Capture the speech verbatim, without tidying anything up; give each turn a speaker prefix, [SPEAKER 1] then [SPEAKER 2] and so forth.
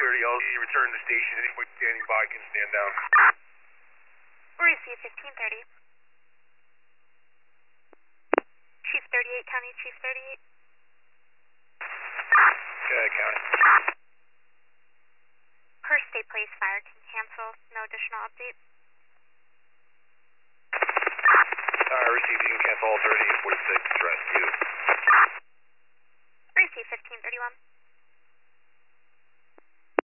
[SPEAKER 1] thirty, I'll return to station. Anybody standing by can stand down.
[SPEAKER 2] Receive fifteen thirty. Chief thirty-eight, County Chief thirty-eight.
[SPEAKER 1] Yeah, County.
[SPEAKER 2] Per state police fire can cancel. No additional update.
[SPEAKER 1] Uh, receive, you can cancel all thirty, forty-six, rest two.
[SPEAKER 2] Receive fifteen thirty-one.